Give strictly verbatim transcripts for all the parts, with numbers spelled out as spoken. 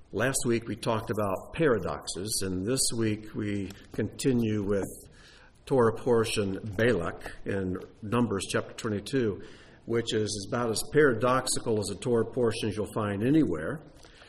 Last week we talked about paradoxes, and this week we continue with Torah portion Balak in Numbers chapter twenty-two, which is about as paradoxical as a Torah portion as you'll find anywhere.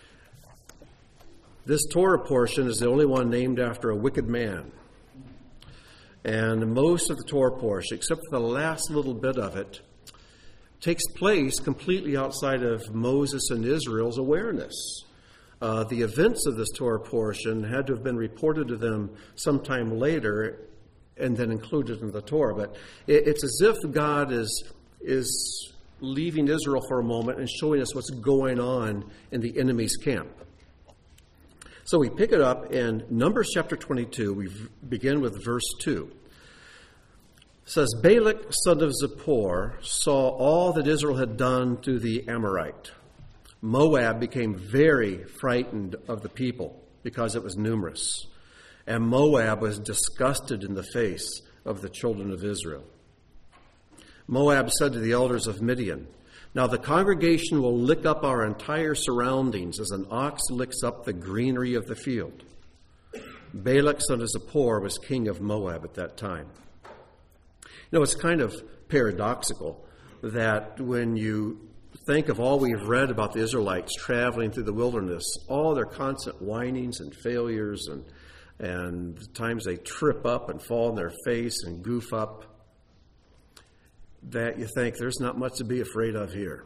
This Torah portion is the only one named after a wicked man. And most of the Torah portion, except for the last little bit of it, takes place completely outside of Moses and Israel's awareness. Uh, the events of this Torah portion had to have been reported to them sometime later and then included in the Torah. But it, it's as if God is, is leaving Israel for a moment and showing us what's going on in the enemy's camp. So we pick it up in Numbers chapter twenty-two. We begin with verse two. It says, Balak, son of Zippor, saw all that Israel had done to the Amorite. Moab became very frightened of the people because it was numerous. And Moab was disgusted in the face of the children of Israel. Moab said to the elders of Midian, now the congregation will lick up our entire surroundings as an ox licks up the greenery of the field. Balak, son of Zippor, was king of Moab at that time. You know, it's kind of paradoxical that when you think of all we've read about the Israelites traveling through the wilderness, all their constant whinings and failures and, and times they trip up and fall on their face and goof up, that you think there's not much to be afraid of here.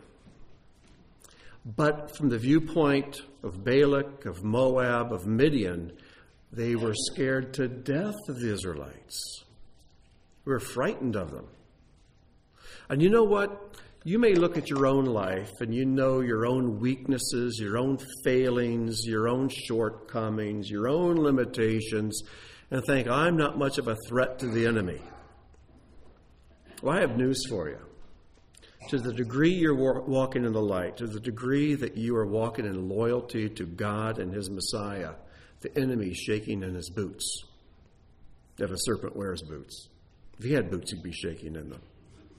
But from the viewpoint of Balak, of Moab, of Midian, they were scared to death of the Israelites. We were frightened of them. And you know what? You may look at your own life and you know your own weaknesses, your own failings, your own shortcomings, your own limitations, and think, I'm not much of a threat to the enemy. Well, I have news for you. To the degree you're walking in the light, to the degree that you are walking in loyalty to God and His Messiah, the enemy is shaking in his boots. If a serpent wears boots. If he had boots, he'd be shaking in them.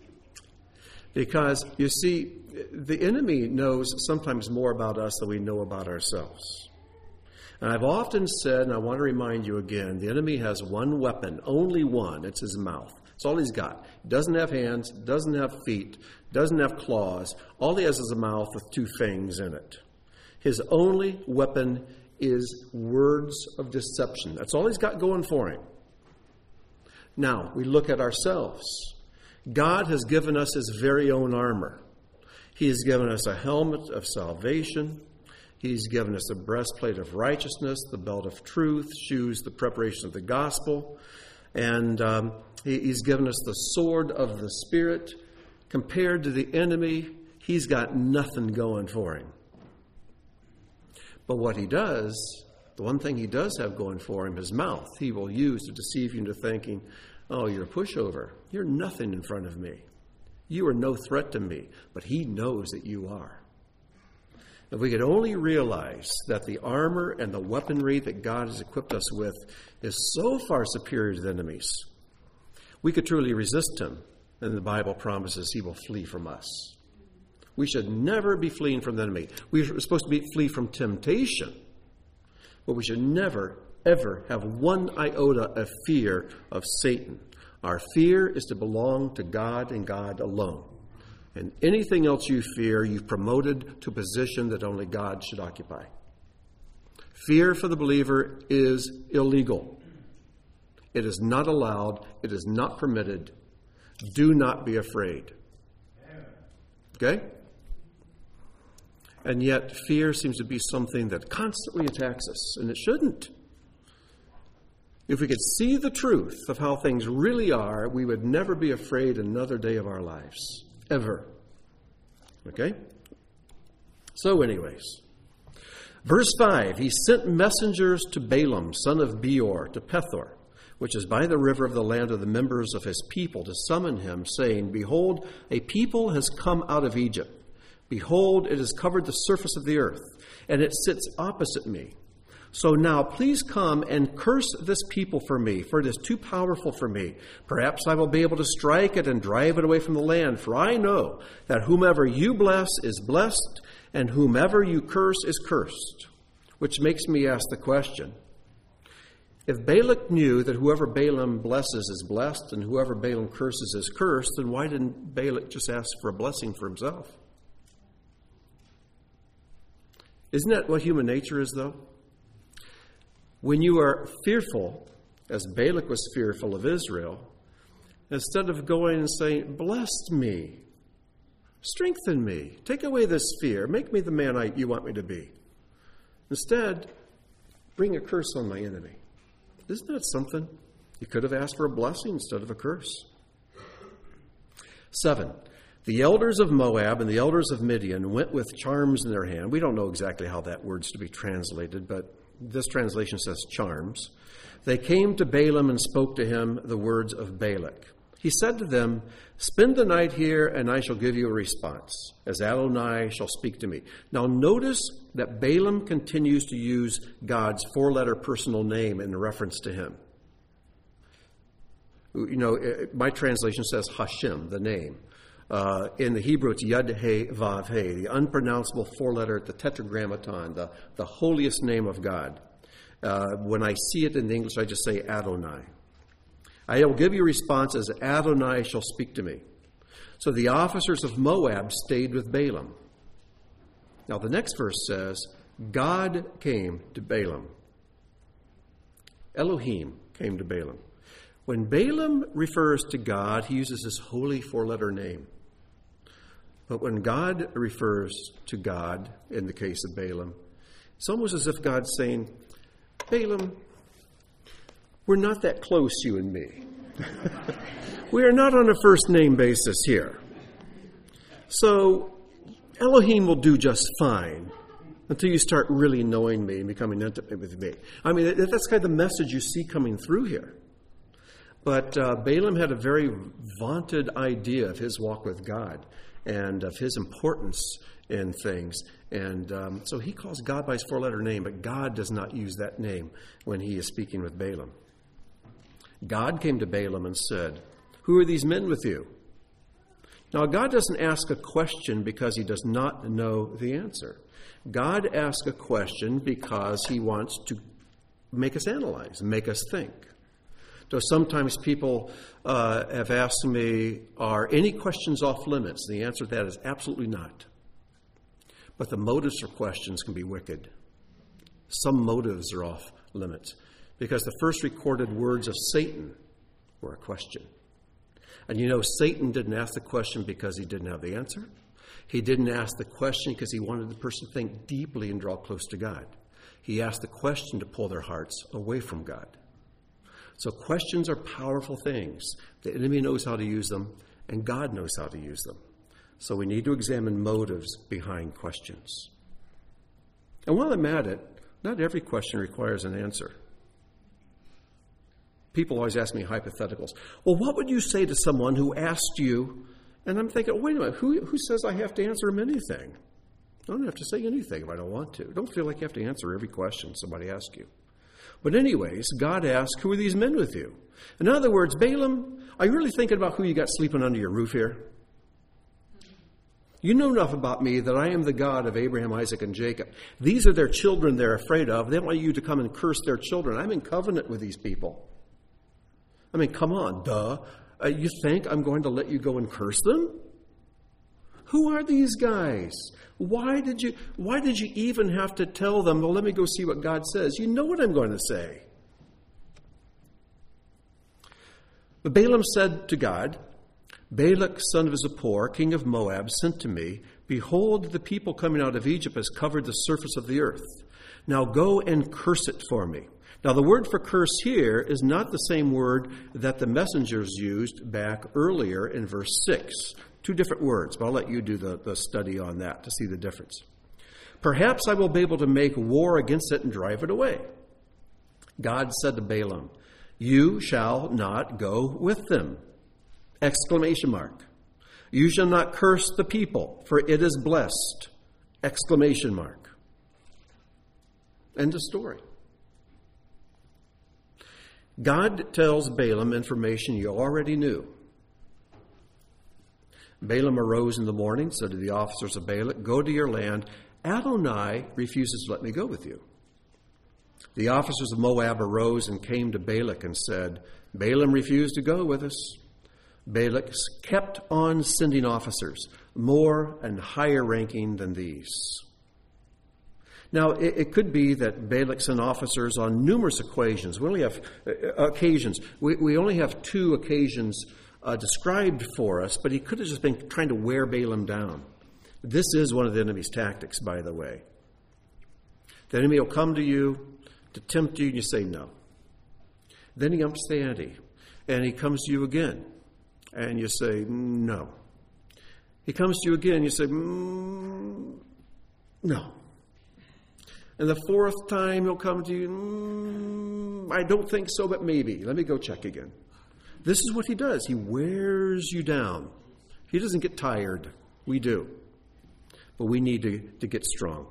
Because, you see, the enemy knows sometimes more about us than we know about ourselves. And I've often said, and I want to remind you again, the enemy has one weapon, only one. It's his mouth. That's all he's got. He doesn't have hands, doesn't have feet, doesn't have claws. All he has is a mouth with two fangs in it. His only weapon is words of deception. That's all he's got going for him. Now, we look at ourselves. God has given us His very own armor. He has given us a helmet of salvation. He's given us a breastplate of righteousness, the belt of truth, shoes, the preparation of the gospel. And um, he, He's given us the sword of the Spirit. Compared to the enemy, he's got nothing going for him. But what he does, the one thing he does have going for him, his mouth, he will use to deceive you into thinking, oh, you're a pushover. You're nothing in front of me. You are no threat to me. But he knows that you are. If we could only realize that the armor and the weaponry that God has equipped us with is so far superior to the enemy's, we could truly resist him. And the Bible promises he will flee from us. We should never be fleeing from the enemy. We're supposed to be flee from temptation. But we should never, ever have one iota of fear of Satan. Our fear is to belong to God and God alone. And anything else you fear, you've promoted to a position that only God should occupy. Fear for the believer is illegal. It is not allowed. It is not permitted. Do not be afraid. Okay? And yet, fear seems to be something that constantly attacks us, and it shouldn't. If we could see the truth of how things really are, we would never be afraid another day of our lives. Ever. Okay? So anyways, verse five, he sent messengers to Balaam, son of Beor, to Pethor, which is by the river of the land of the members of his people, to summon him, saying, behold, a people has come out of Egypt. Behold, it has covered the surface of the earth, and it sits opposite me. So now please come and curse this people for me, for it is too powerful for me. Perhaps I will be able to strike it and drive it away from the land, for I know that whomever you bless is blessed, and whomever you curse is cursed. which makes me ask the question, if Balak knew that whoever Balaam blesses is blessed and whoever Balaam curses is cursed, then why didn't Balak just ask for a blessing for himself? Isn't that what human nature is, though? When you are fearful, as Balak was fearful of Israel, instead of going and saying, bless me, strengthen me, take away this fear, make me the man I, you want me to be. Instead, bring a curse on my enemy. Isn't that something? You could have asked for a blessing instead of a curse. Seven, the elders of Moab and the elders of Midian went with charms in their hand. We don't know exactly how that word's to be translated, but this translation says charms. They came to Balaam and spoke to him the words of Balak. He said to them, spend the night here, and I shall give you a response, as Adonai shall speak to me. Now notice that Balaam continues to use God's four-letter personal name in reference to him. You know, my translation says Hashem, the name. Uh, in the Hebrew, it's Yud He Vav He, the unpronounceable four-letter, the tetragrammaton, the, the holiest name of God. Uh, when I see it in the English, I just say Adonai. I will give you a response as Adonai shall speak to me. So the officers of Moab stayed with Balaam. Now the next verse says, God came to Balaam. Elohim came to Balaam. When Balaam refers to God, he uses his holy four-letter name. But when God refers to God, in the case of Balaam, it's almost as if God's saying, Balaam, we're not that close, you and me. We are not on a first-name basis here. So Elohim will do just fine until you start really knowing me and becoming intimate with me. I mean, that's kind of the message you see coming through here. But uh, Balaam had a very vaunted idea of his walk with God and of his importance in things. And um, so he calls God by his four-letter name, but God does not use that name when he is speaking with Balaam. God came to Balaam and said, who are these men with you? Now, God doesn't ask a question because he does not know the answer. God asks a question because he wants to make us analyze, make us think. So sometimes people uh, have asked me, are any questions off limits? The answer to that is absolutely not. But the motives for questions can be wicked. Some motives are off limits because the first recorded words of Satan were a question. And you know, Satan didn't ask the question because he didn't have the answer. He didn't ask the question because he wanted the person to think deeply and draw close to God. He asked the question to pull their hearts away from God. So questions are powerful things. The enemy knows how to use them, and God knows how to use them. So we need to examine motives behind questions. And while I'm at it, not every question requires an answer. People always ask me hypotheticals. Well, what would you say to someone who asked you? And I'm thinking, wait a minute, who, who says I have to answer them anything? I don't have to say anything if I don't want to. Don't feel like you have to answer every question somebody asks you. But anyways, God asks, who are these men with you? In other words, Balaam, are you really thinking about who you got sleeping under your roof here? You know enough about me that I am the God of Abraham, Isaac, and Jacob. These are their children they're afraid of. They want you to come and curse their children. I'm in covenant with these people. I mean, come on, duh. Uh, you think I'm going to let you go and curse them? Who are these guys? Why did you why did you even have to tell them, well, let me go see what God says? You know what I'm going to say. But Balaam said to God, Balak, son of Zippor, king of Moab, sent to me, behold, the people coming out of Egypt has covered the surface of the earth. Now go and curse it for me. Now the word for curse here is not the same word that the messengers used back earlier in verse six. Two different words, but I'll let you do the, the study on that to see the difference. Perhaps I will be able to make war against it and drive it away. God said to Balaam, you shall not go with them. Exclamation mark. You shall not curse the people, for it is blessed. Exclamation mark. End of story. God tells Balaam information you already knew. Balaam arose in the morning, said to the officers of Balak, go to your land. Adonai refuses to let me go with you. The officers of Moab arose and came to Balak and said, Balaam refused to go with us. Balak kept on sending officers, more and higher ranking than these. Now, it, it could be that Balak sent officers on numerous occasions. We only have uh, occasions. We, we only have two occasions uh, described for us, but he could have just been trying to wear Balaam down. This is one of the enemy's tactics, by the way. The enemy will come to you to tempt you, and you say no. Then he ups the ante, and he comes to you again, and you say no. He comes to you again, and you say mm, no. And the fourth time he'll come to you, mm, I don't think so, but maybe. Let me go check again. This is what he does. He wears you down. He doesn't get tired. We do. But we need to, to get strong.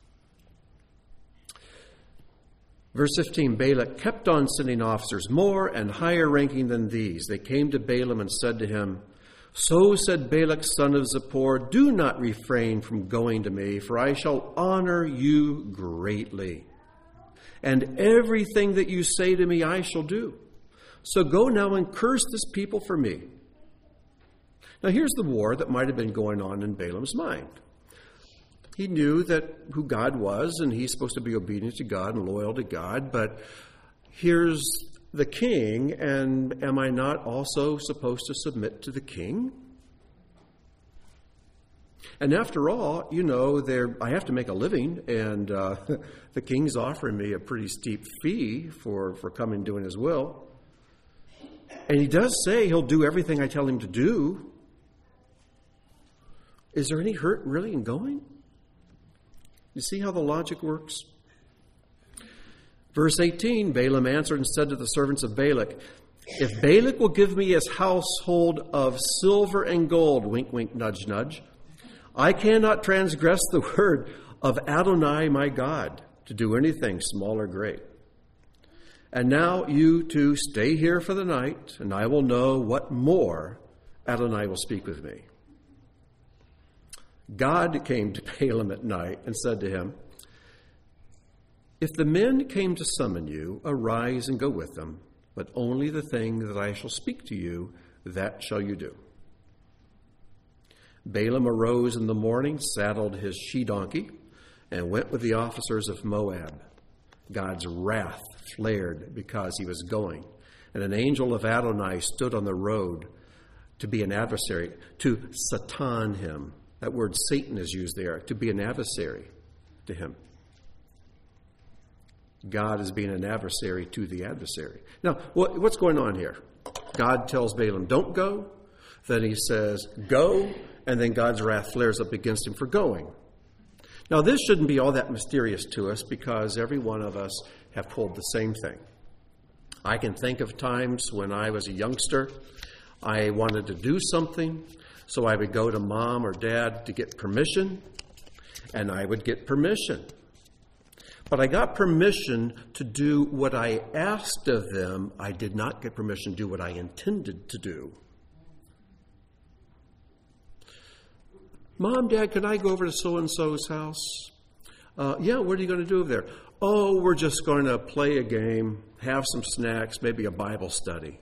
Verse fifteen, Balak kept on sending officers, more and higher ranking than these. They came to Balaam and said to him, So said Balak, son of Zippor, do not refrain from going to me, for I shall honor you greatly. And everything that you say to me I shall do. So go now and curse this people for me. Now here's the war that might have been going on in Balaam's mind. He knew that who God was, and he's supposed to be obedient to God and loyal to God, but here's the king, and am I not also supposed to submit to the king? And after all, you know, there I have to make a living, and uh, the king's offering me a pretty steep fee for, for coming and doing his will. And he does say he'll do everything I tell him to do. Is there any hurt really in going? You see how the logic works? Verse eighteen, Balaam answered and said to the servants of Balak, If Balak will give me his household of silver and gold, wink, wink, nudge, nudge, I cannot transgress the word of Adonai my God to do anything small or great. And now you two stay here for the night, and I will know what more Adonai will speak with me. God came to Balaam at night and said to him, If the men came to summon you, arise and go with them, but only the thing that I shall speak to you, that shall you do. Balaam arose in the morning, saddled his she-donkey, and went with the officers of Moab. God's wrath flared because he was going, and an angel of Adonai stood on the road to be an adversary, to satan him. That word Satan is used there, to be an adversary to him. God is being an adversary to the adversary. Now, what, what's going on here? God tells Balaam, don't go. Then he says, go. And then God's wrath flares up against him for going. Now, this shouldn't be all that mysterious to us because every one of us have pulled the same thing. I can think of times when I was a youngster, I wanted to do something, so I would go to mom or dad to get permission, and I would get permission. But I got permission to do what I asked of them. I did not get permission to do what I intended to do. Mom, Dad, can I go over to so-and-so's house? Uh, yeah, what are you going to do over there? Oh, we're just going to play a game, have some snacks, maybe a Bible study.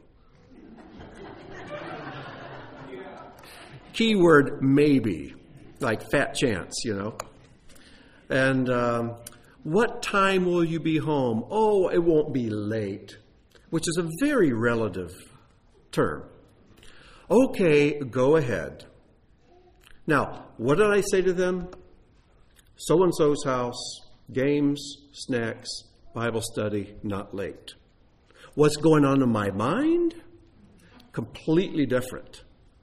Keyword maybe, like fat chance, you know. And um, what time will you be home? Oh, it won't be late, which is a very relative term. Okay, go ahead. Now, what did I say to them? So-and-so's house, games, snacks, Bible study, not late. What's going on in my mind? Completely different.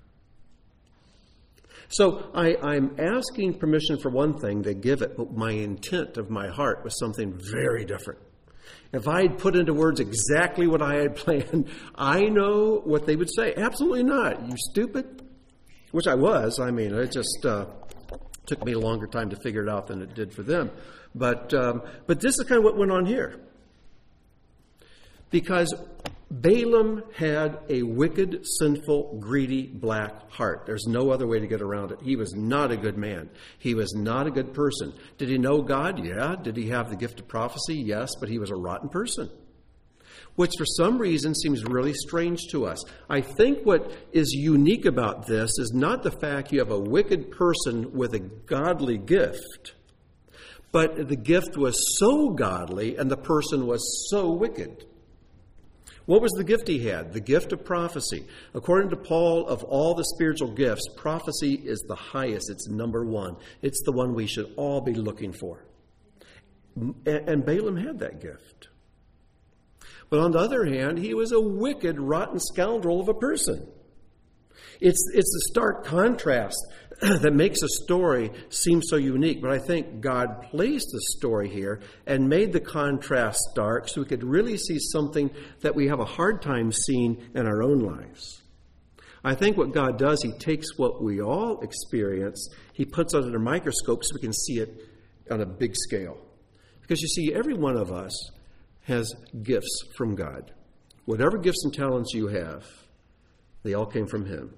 So I, I'm asking permission for one thing, they give it, but my intent of my heart was something very different. If I had put into words exactly what I had planned, I know what they would say. Absolutely not. You stupid. Which I was. I mean, it just uh, took me a longer time to figure it out than it did for them. But um, but this is kind of what went on here. Because Balaam had a wicked, sinful, greedy, black heart. There's no other way to get around it. He was not a good man. He was not a good person. Did he know God? Yeah. Did he have the gift of prophecy? Yes, but he was a rotten person, which for some reason seems really strange to us. I think what is unique about this is not the fact you have a wicked person with a godly gift, but the gift was so godly and the person was so wicked. What was the gift he had? The gift of prophecy. According to Paul, of all the spiritual gifts, prophecy is the highest. It's number one. It's the one we should all be looking for. And Balaam had that gift. But on the other hand, he was a wicked, rotten scoundrel of a person. It's, it's the stark contrast that makes a story seem so unique. But I think God placed the story here and made the contrast stark so we could really see something that we have a hard time seeing in our own lives. I think what God does, he takes what we all experience, he puts it under a microscope so we can see it on a big scale. Because you see, every one of us has gifts from God. Whatever gifts and talents you have, they all came from him.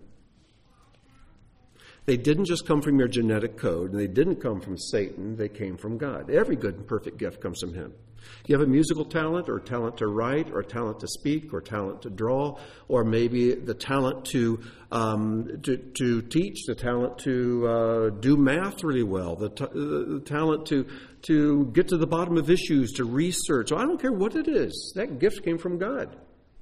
They didn't just come from your genetic code, and they didn't come from Satan. They came from God. Every good and perfect gift comes from him. You have a musical talent, or talent to write, or talent to speak, or talent to draw, or maybe the talent to um, to, to teach, the talent to uh, do math really well, the, t- the talent to to get to the bottom of issues, to research. So I don't care what it is. That gift came from God.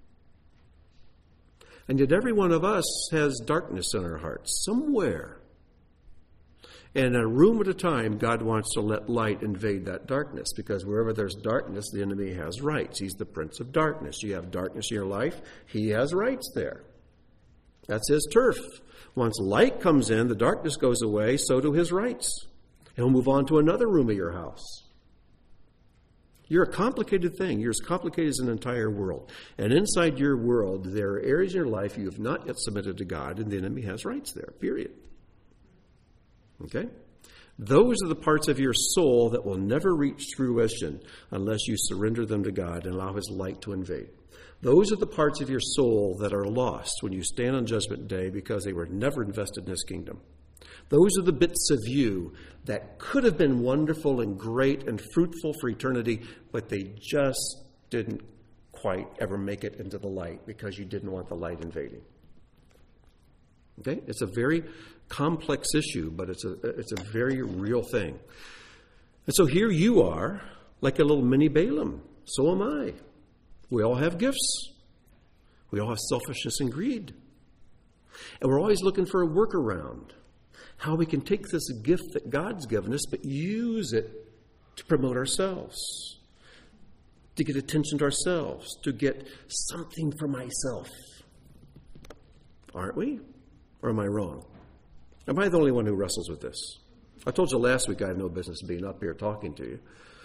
And yet every one of us has darkness in our hearts somewhere. And a room at a time, God wants to let light invade that darkness, because wherever there's darkness, the enemy has rights. He's the prince of darkness. You have darkness in your life, he has rights there. That's his turf. Once light comes in, the darkness goes away, so do his rights. He'll move on to another room of your house. You're a complicated thing. You're as complicated as an entire world. And inside your world, there are areas in your life you have not yet submitted to God, and the enemy has rights there, period. Okay? Those are the parts of your soul that will never reach fruition unless you surrender them to God and allow his light to invade. Those are the parts of your soul that are lost when you stand on Judgment Day because they were never invested in his kingdom. Those are the bits of you that could have been wonderful and great and fruitful for eternity, but they just didn't quite ever make it into the light because you didn't want the light invading. Okay? It's a very complex issue, but it's a it's a very real thing. And so here you are, like a little mini Balaam. So am I. We all have gifts. We all have selfishness and greed. And we're always looking for a workaround. How we can take this gift that God's given us, but use it to promote ourselves, to get attention to ourselves, to get something for myself. Aren't we? Or am I wrong? Am I the only one who wrestles with this? I told you last week I have no business being up here talking to you.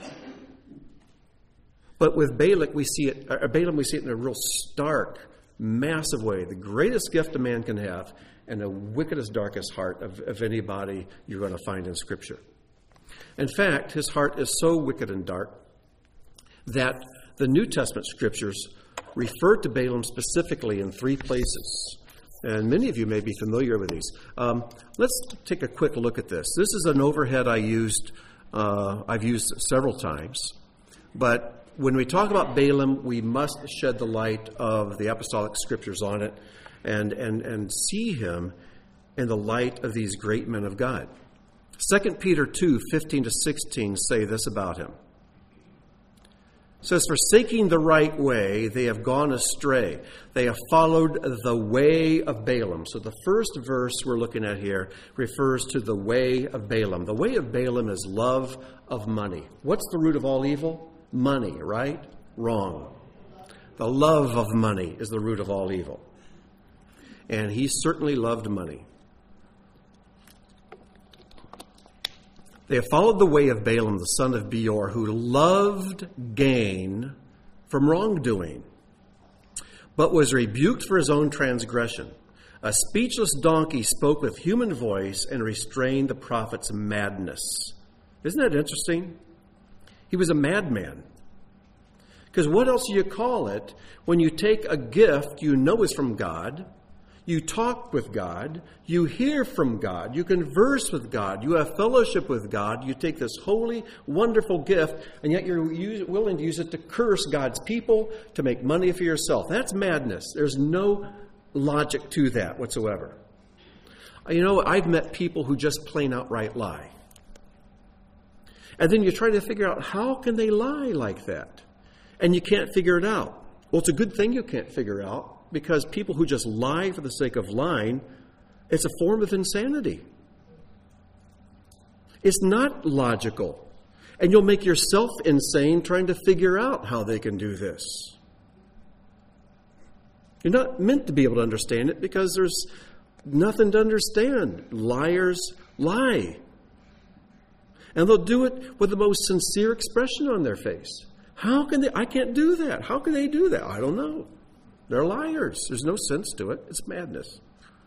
But with Balak, we see it, or Balaam, we see it in a real stark, massive way. The greatest gift a man can have, and the wickedest, darkest heart of, of anybody you're going to find in Scripture. In fact, his heart is so wicked and dark that the New Testament Scriptures refer to Balaam specifically in three places. And many of you may be familiar with these. Um, let's take a quick look at this. This is an overhead I used, uh, I've used several times. But when we talk about Balaam, we must shed the light of the apostolic scriptures on it and, and, and see him in the light of these great men of God. Second Peter two, fifteen to sixteen say this about him. It says, forsaking the right way, they have gone astray. They have followed the way of Balaam. So the first verse we're looking at here refers to the way of Balaam. The way of Balaam is love of money. What's the root of all evil? Money, right? Wrong. The love of money is the root of all evil. And he certainly loved money. They have followed the way of Balaam, the son of Beor, who loved gain from wrongdoing, but was rebuked for his own transgression. A speechless donkey spoke with human voice and restrained the prophet's madness. Isn't that interesting? He was a madman. Because what else do you call it when you take a gift you know is from God, you talk with God, you hear from God, you converse with God, you have fellowship with God, you take this holy, wonderful gift, and yet you're use, willing to use it to curse God's people, to make money for yourself. That's madness. There's no logic to that whatsoever. You know, I've met people who just plain outright lie. And then you try to figure out, how can they lie like that? And you can't figure it out. Well, it's a good thing you can't figure out, because people who just lie for the sake of lying, it's a form of insanity. It's not logical. And you'll make yourself insane trying to figure out how they can do this. You're not meant to be able to understand it, because there's nothing to understand. Liars lie. And they'll do it with the most sincere expression on their face. How can they? I can't do that. How can they do that? I don't know. They're liars. There's no sense to it. It's madness.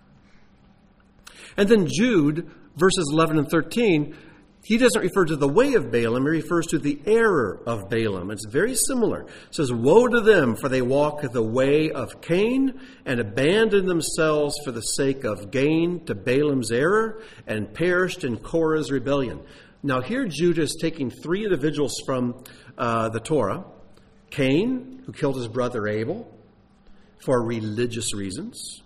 And then Jude, verses eleven and thirteen, he doesn't refer to the way of Balaam. He refers to the error of Balaam. It's very similar. It says, woe to them, for they walk the way of Cain and abandon themselves for the sake of gain to Balaam's error and perished in Korah's rebellion. Now here Jude is taking three individuals from uh, the Torah. Cain, who killed his brother Abel for religious reasons.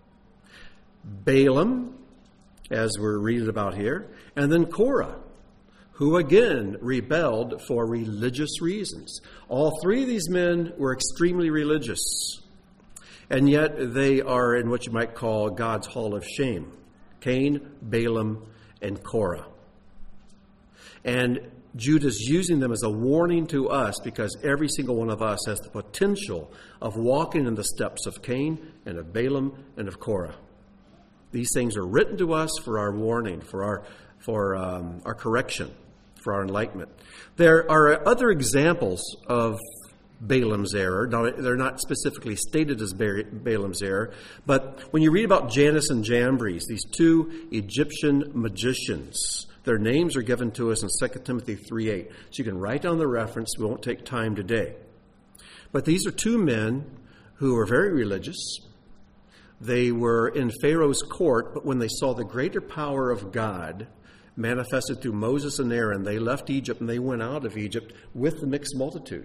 Balaam, as we're reading about here. And then Korah, who again rebelled for religious reasons. All three of these men were extremely religious. And yet they are in what you might call God's hall of shame. Cain, Balaam, and Korah. And Jude is using them as a warning to us, because every single one of us has the potential of walking in the steps of Cain and of Balaam and of Korah. These things are written to us for our warning, for our for um, our correction, for our enlightenment. There are other examples of Balaam's error. Now, they're not specifically stated as Balaam's error, but when you read about Jannes and Jambres, these two Egyptian magicians, their names are given to us in Second Timothy three eight. So you can write down the reference. We won't take time today. But these are two men who were very religious. They were in Pharaoh's court, but when they saw the greater power of God manifested through Moses and Aaron, they left Egypt and they went out of Egypt with the mixed multitude.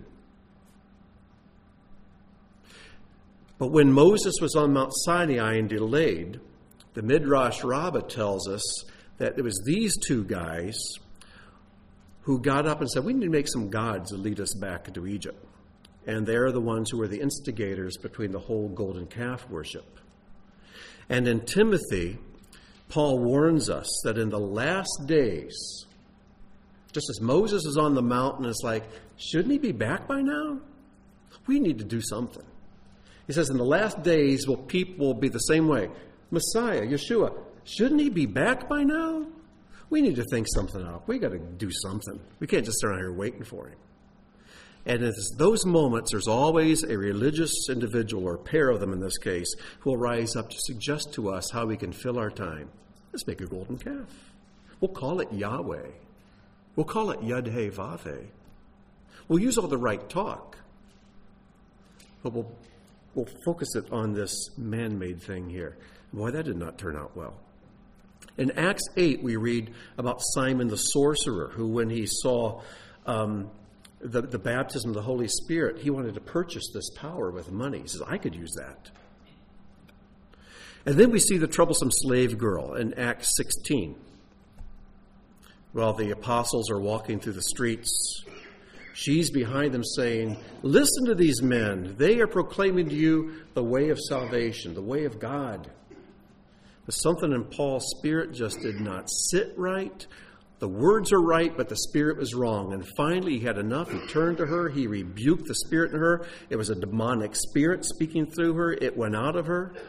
But when Moses was on Mount Sinai and delayed, the Midrash Rabbah tells us that it was these two guys who got up and said, we need to make some gods to lead us back into Egypt. And they're the ones who were the instigators between the whole golden calf worship. And in Timothy, Paul warns us that in the last days, just as Moses is on the mountain, it's like, shouldn't he be back by now? We need to do something. He says, in the last days, will people will be the same way. Messiah, Yeshua, shouldn't he be back by now? We need to think something up. We got to do something. We can't just sit around here waiting for him. And in those moments, there's always a religious individual, or a pair of them in this case, who will rise up to suggest to us how we can fill our time. Let's make a golden calf. We'll call it Yahweh. We'll call it Yud-Heh-Vav-Heh. We'll use all the right talk. But we'll, we'll focus it on this man-made thing here. Boy, that did not turn out well. In Acts eight, we read about Simon the sorcerer, who when he saw um, the, the baptism of the Holy Spirit, he wanted to purchase this power with money. He says, I could use that. And then we see the troublesome slave girl in Acts sixteen. While the apostles are walking through the streets, she's behind them saying, listen to these men. They are proclaiming to you the way of salvation, the way of God. But something in Paul's spirit just did not sit right. The words are right, but the spirit was wrong. And finally, he had enough. He turned to her. He rebuked the spirit in her. It was a demonic spirit speaking through her. It went out of her.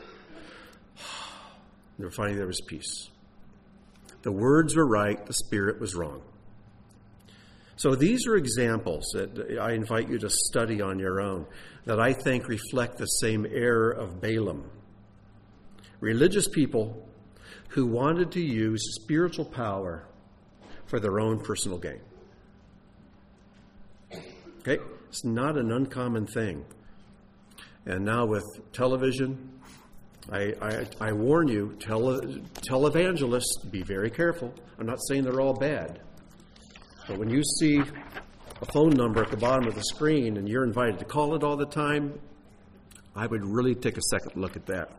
And finally, there was peace. The words were right. The spirit was wrong. So these are examples that I invite you to study on your own that I think reflect the same error of Balaam. Religious people who wanted to use spiritual power for their own personal gain. Okay? It's not an uncommon thing. And now with television, I, I, I warn you, tele, televangelists, be very careful. I'm not saying they're all bad. But when you see a phone number at the bottom of the screen and you're invited to call it all the time, I would really take a second look at that.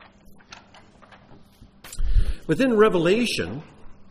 Within Revelation,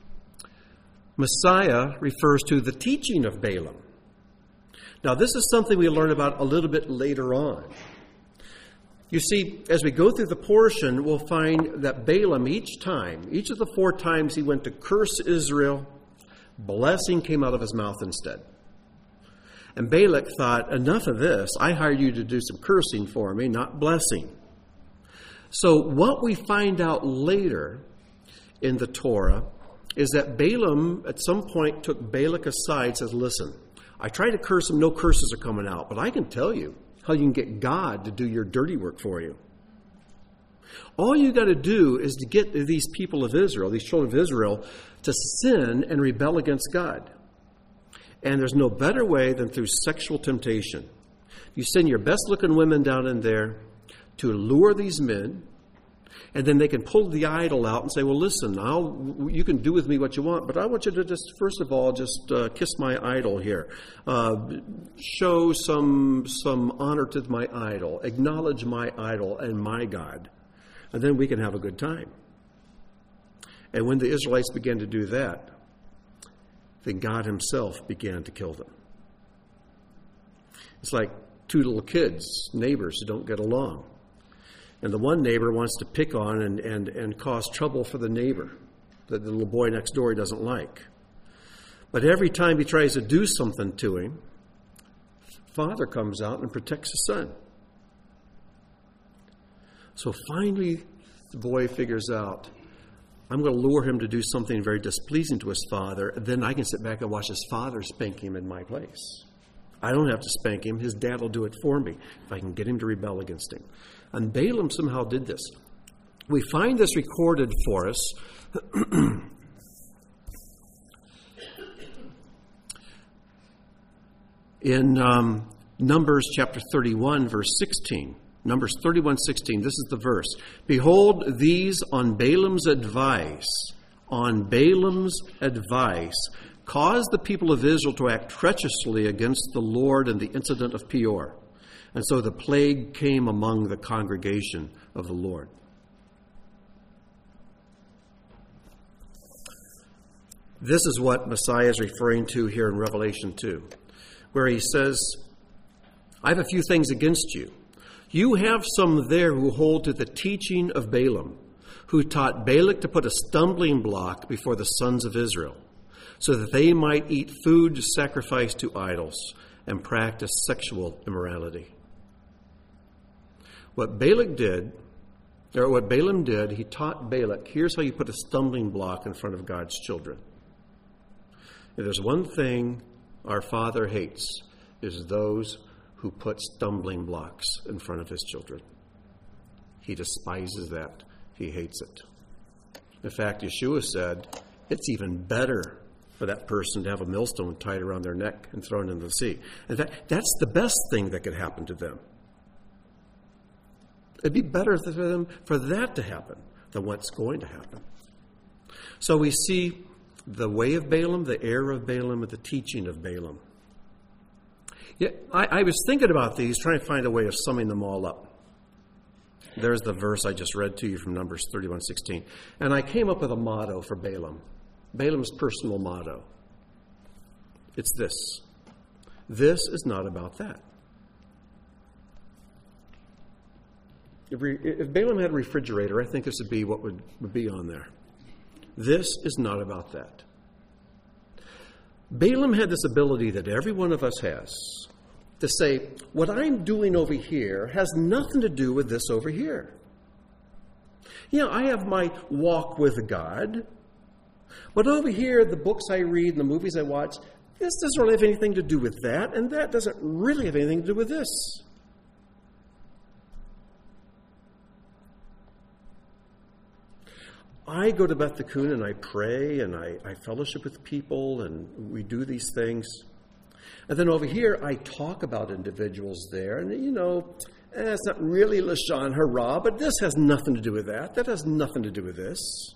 Messiah refers to the teaching of Balaam. Now, this is something we learn about a little bit later on. You see, as we go through the portion, we'll find that Balaam, each time, each of the four times he went to curse Israel, blessing came out of his mouth instead. And Balak thought, enough of this. I hired you to do some cursing for me, not blessing. So what we find out later in the Torah is that Balaam at some point took Balak aside and says, listen, I tried to curse him, no curses are coming out, but I can tell you how you can get God to do your dirty work for you. All you got to do is to get these people of Israel, these children of Israel, to sin and rebel against God. And there's no better way than through sexual temptation. You send your best-looking women down in there to lure these men, and then they can pull the idol out and say, well, listen, I'll, you can do with me what you want, but I want you to just, first of all, just uh, kiss my idol here. Uh, show some, some honor to my idol. Acknowledge my idol and my God. And then we can have a good time. And when the Israelites began to do that, then God himself began to kill them. It's like two little kids, neighbors who don't get along. And the one neighbor wants to pick on and, and, and cause trouble for the neighbor that the little boy next door he doesn't like. But every time he tries to do something to him, father comes out and protects his son. So finally, the boy figures out, I'm going to lure him to do something very displeasing to his father, and then I can sit back and watch his father spank him in my place. I don't have to spank him. His dad will do it for me if I can get him to rebel against him. And Balaam somehow did this. We find this recorded for us in um, Numbers chapter thirty-one, verse sixteen. Numbers thirty-one, sixteen. This is the verse. Behold, these on Balaam's advice, on Balaam's advice, caused the people of Israel to act treacherously against the Lord in the incident of Peor. And so the plague came among the congregation of the Lord. This is what Messiah is referring to here in Revelation two, where he says, I have a few things against you. You have some there who hold to the teaching of Balaam, who taught Balak to put a stumbling block before the sons of Israel, so that they might eat food sacrificed to idols and practice sexual immorality. What Balak did, or what Balaam did, he taught Balak, here's how you put a stumbling block in front of God's children. If there's one thing our Father hates, is those who put stumbling blocks in front of his children. He despises that. He hates it. In fact, Yeshua said, it's even better for that person to have a millstone tied around their neck and thrown into the sea. In fact, that's the best thing that could happen to them. It'd be better for them for that to happen than what's going to happen. So we see the way of Balaam, the error of Balaam, and the teaching of Balaam. Yeah, I, I was thinking about these, trying to find a way of summing them all up. There's the verse I just read to you from Numbers thirty-one sixteen. And I came up with a motto for Balaam. Balaam's personal motto. It's this. This is not about that. If, we, if Balaam had a refrigerator, I think this would be what would, would be on there. This is not about that. Balaam had this ability that every one of us has to say, what I'm doing over here has nothing to do with this over here. Yeah, I have my walk with God, but over here, the books I read and the movies I watch, this doesn't really have anything to do with that, and that doesn't really have anything to do with this. I go to Beth Tikkun and I pray and I, I fellowship with people and we do these things. And then over here, I talk about individuals there, and you know, eh, it's not really Lashon Hara, but this has nothing to do with that. That has nothing to do with this.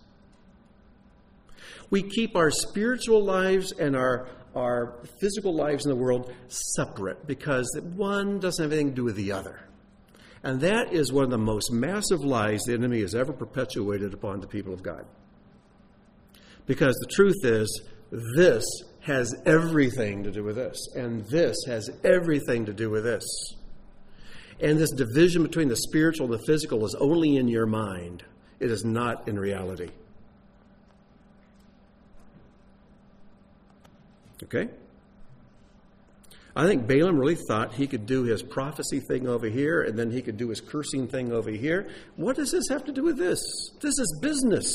We keep our spiritual lives and our, our physical lives in the world separate because one doesn't have anything to do with the other. And that is one of the most massive lies the enemy has ever perpetuated upon the people of God. Because the truth is, this has everything to do with this, and this has everything to do with this. And this division between the spiritual and the physical is only in your mind. It is not in reality. Okay? I think Balaam really thought he could do his prophecy thing over here, and then he could do his cursing thing over here. What does this have to do with this? This is business.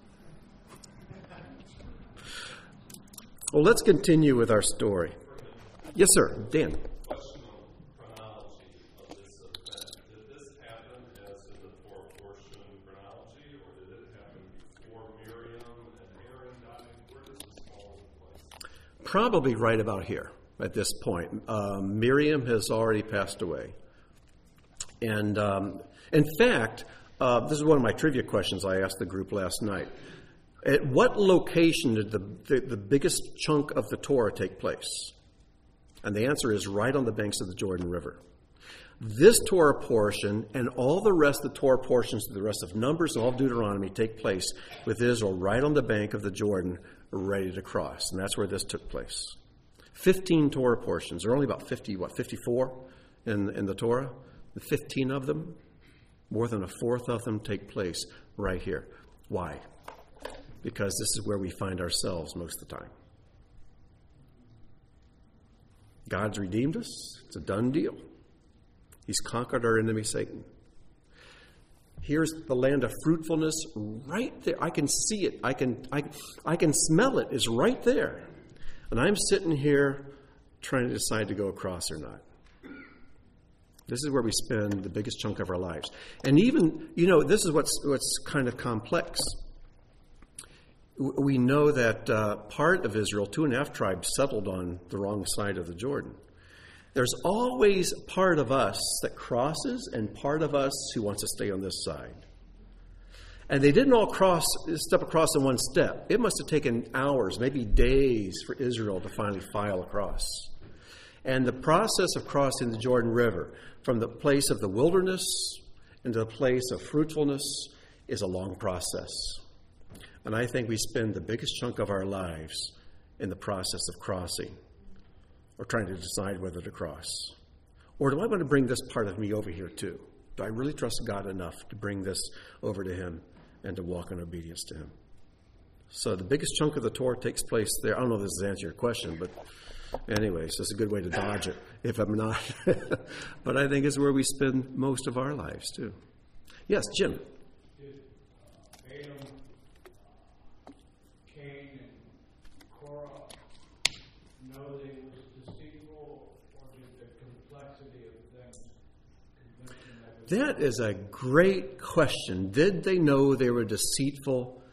Well, let's continue with our story. Yes, sir. Dan. Question on chronology of this event. Did this happen as in the four portion chronology, or did it happen before Miriam and Aaron died? Where does this fall into place? Probably right about here at this point. Um, Miriam has already passed away. And um, in fact, uh, this is one of my trivia questions I asked the group last night. At what location did the, the, the biggest chunk of the Torah take place? And the answer is right on the banks of the Jordan River. This Torah portion and all the rest of the Torah portions, the rest of Numbers and all of Deuteronomy take place with Israel right on the bank of the Jordan, ready to cross. And that's where this took place. Fifteen Torah portions. There are only about fifty, what, fifty-four in, in the Torah? The fifteen of them, more than a fourth of them take place right here. Why? Because this is where we find ourselves most of the time. God's redeemed us. It's a done deal. He's conquered our enemy, Satan. Here's the land of fruitfulness right there. I can see it. I can, I, I can smell it. It's right there. And I'm sitting here trying to decide to go across or not. This is where we spend the biggest chunk of our lives. And even, you know, this is what's, what's kind of complex. We know that uh, part of Israel, two and a half tribes, settled on the wrong side of the Jordan. There's always part of us that crosses and part of us who wants to stay on this side. And they didn't all cross, step across in one step. It must have taken hours, maybe days for Israel to finally file across. And the process of crossing the Jordan River from the place of the wilderness into the place of fruitfulness is a long process. And I think we spend the biggest chunk of our lives in the process of crossing or trying to decide whether to cross. Or do I want to bring this part of me over here too? Do I really trust God enough to bring this over to Him and to walk in obedience to Him? So the biggest chunk of the Torah takes place there. I don't know if this is answering your question, but anyways, this is a good way to dodge it if I'm not. But I think it's where we spend most of our lives too. Yes, Jim. That is a great question. Did they know they were deceitful?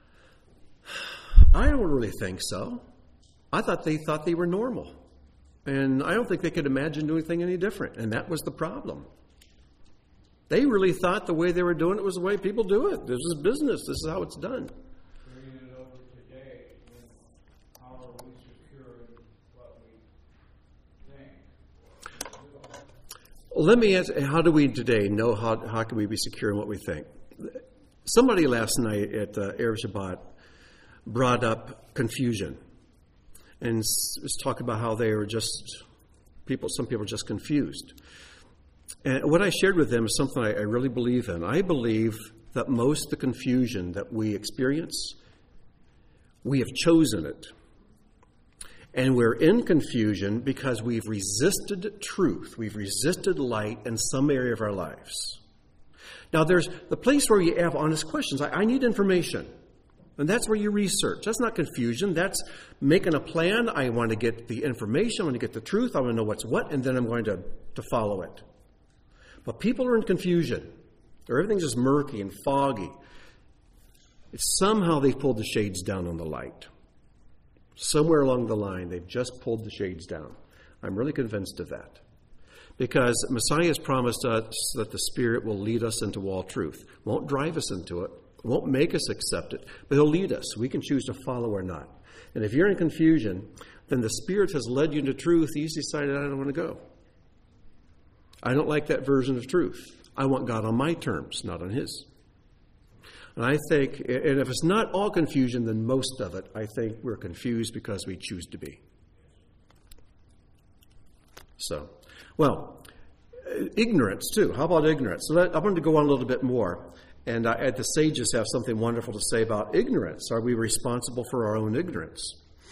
I don't really think so. I thought they thought they were normal. And I don't think they could imagine doing anything any different. And that was the problem. They really thought the way they were doing it was the way people do it. This is business. This is how it's done. Bringing it over today, how are we securing what we think? Let me ask, how do we today know how, how can we be secure in what we think? Somebody last night at uh, Erev Shabbat brought up confusion and was talking about how they were just, people. some people are just confused. And what I shared with them is something I, I really believe in. I believe that most of the confusion that we experience, we have chosen it. And we're in confusion because we've resisted truth. We've resisted light in some area of our lives. Now, there's the place where you have honest questions. I, I need information. And that's where you research. That's not confusion. That's making a plan. I want to get the information. I want to get the truth. I want to know what's what. And then I'm going to, to follow it. But people are in confusion. Everything's just murky and foggy. It's somehow they've pulled the shades down on the light. Somewhere along the line, they've just pulled the shades down. I'm really convinced of that. Because Messiah has promised us that the Spirit will lead us into all truth. Won't drive us into it. Won't make us accept it. But He'll lead us. We can choose to follow or not. And if you're in confusion, then the Spirit has led you into truth. You've decided, I don't want to go. I don't like that version of truth. I want God on my terms, not on His. And I think, and if it's not all confusion, then most of it, I think we're confused because we choose to be. So, well, ignorance too. How about ignorance? So that, I wanted to go on a little bit more. And I, the sages have something wonderful to say about ignorance. Are we responsible for our own ignorance?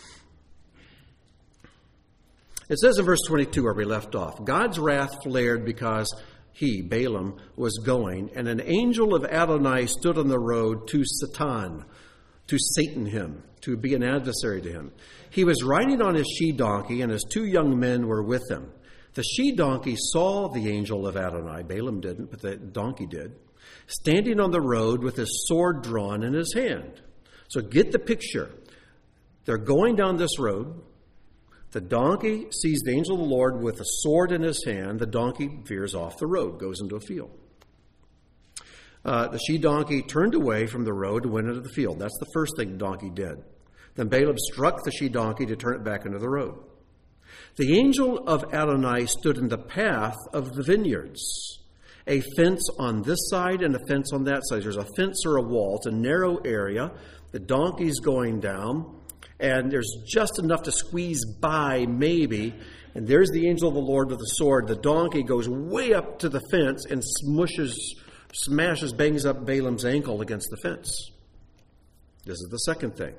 It says in verse twenty-two where we left off, God's wrath flared because he, Balaam, was going, and an angel of Adonai stood on the road to Satan, to Satan him, to be an adversary to him. He was riding on his she-donkey, and his two young men were with him. The she-donkey saw the angel of Adonai. Balaam didn't, but the donkey did. Standing on the road with his sword drawn in his hand. So get the picture. They're going down this road. The donkey sees the angel of the Lord with a sword in his hand. The donkey veers off the road, goes into a field. Uh, the she-donkey turned away from the road and went into the field. That's the first thing the donkey did. Then Balaam struck the she-donkey to turn it back into the road. The angel of Adonai stood in the path of the vineyards. A fence on this side and a fence on that side. There's a fence or a wall. It's a narrow area. The donkey's going down, and there's just enough to squeeze by, maybe. And there's the angel of the Lord with the sword. The donkey goes way up to the fence and smushes, smashes, bangs up Balaam's ankle against the fence. This is the second thing.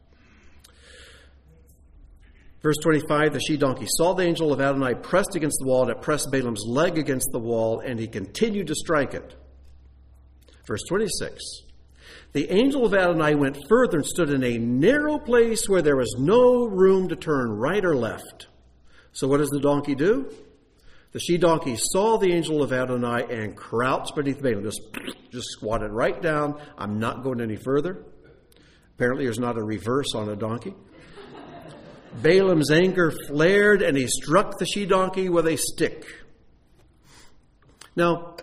Verse twenty-five, the she-donkey saw the angel of Adonai pressed against the wall, and it pressed Balaam's leg against the wall, and he continued to strike it. Verse twenty-six, the angel of Adonai went further and stood in a narrow place where there was no room to turn right or left. So what does the donkey do? The she-donkey saw the angel of Adonai and crouched beneath Balaam, just, just squatted right down. I'm not going any further. Apparently there's not a reverse on a donkey. Balaam's anger flared, and he struck the she-donkey with a stick. Now,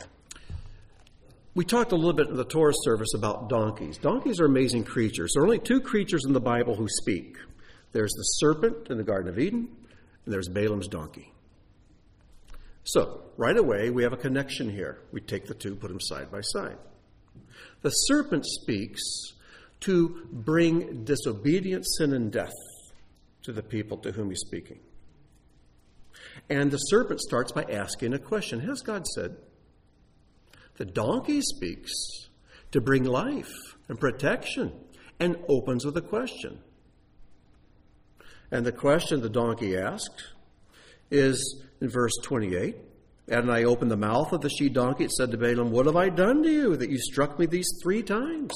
we talked a little bit in the Torah service about donkeys. Donkeys are amazing creatures. There are only two creatures in the Bible who speak. There's the serpent in the Garden of Eden, and there's Balaam's donkey. So, right away, we have a connection here. We take the two, put them side by side. The serpent speaks to bring disobedience, sin, and death to the people to whom he's speaking. And the serpent starts by asking a question. Has God said? The donkey speaks to bring life and protection and opens with a question. And the question the donkey asked is in verse twenty-eight. Adonai opened the mouth of the she-donkey. It said to Balaam, what have I done to you that you struck me these three times?